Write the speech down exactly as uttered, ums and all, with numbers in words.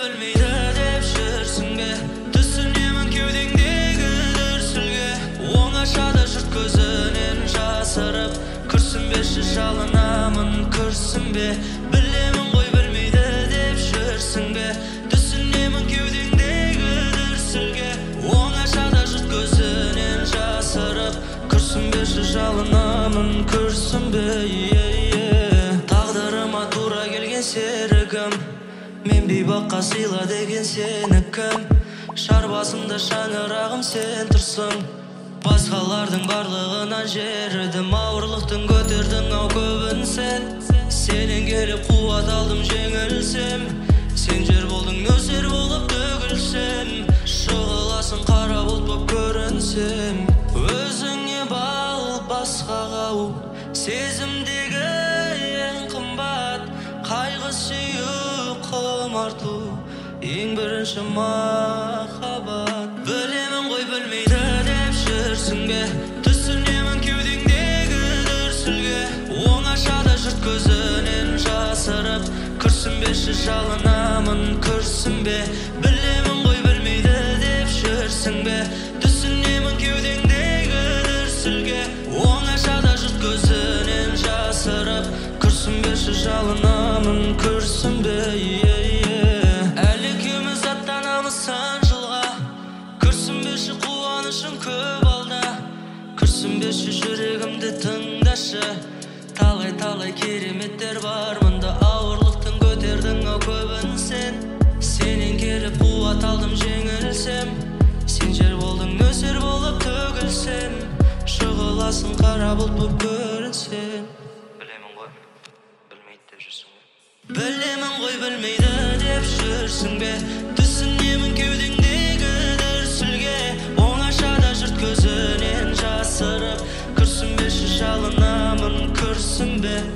білмейді деп жүрсің бе? Түсінемін кеудеңдегі дүрсілге, оңашада жұрт көзінен жасырып, күрсінбеші жалынамын күрсінбе. Білемін ғой білмейді деп жүрсің бе? Түсінемін кеудеңдегі дүрсілге, оңашада жұрт көзінен жасырып, күрсінбеші жалынамын күрсінбе. Тағдырыма тура келген серігім, мен бейбаққа сыйла деген сенікім. Шар басымда шаңырағым сен тұрсың, басқалардың барлығынан жерідім. Ауырлықтың көтердің ау көбін сен, сенен келіп қуат алдым жеңілсем. Сен жер болдың нөсер болып төгілсем, шығыласың қара бұлт боп көрінсем. Өзіңе бал басқаға ау, сезімдегі ең қымбат, қайғы сүю құмарту, ең бірінші махаббат. Білемін ғой білмейді деп жүрсің бе? Түсінемін кеудеңдегі дүрсілге, оңашада жұрт көзінен жасырып, күрсінбеші жалынамын күрсінбе. Білемін ғой білмейді деп жүрсің бе? Түсінемін кеудеңдегі дүрсілге, оңашада жұрт көзінен жасырып, күрсінбеші жалынамын күрсінбе. Әлі екеуміз аттанамыз сан жылға, күрсінбеші қуанышым көп алда. Күрсінбеші жүрегімді тыңдашы, талай-талай кереметтер бар мұнда. Ауырлықтың көтердің ау көбін сен, сенен келіп қуат алдым жеңілсем. Сен жер болдың нөсер болып төгілсем, шығыласың қара бұлт боп көрінсем. Білемін ғой білмейді деп жүрсің бе? Білемін ғой білмейді деп жүрсің бе? Түсінемін кеудеңдегі дүрсілге, оңашада жұрт көзінен жасырып, күрсінбеші жалынамын күрсінбе.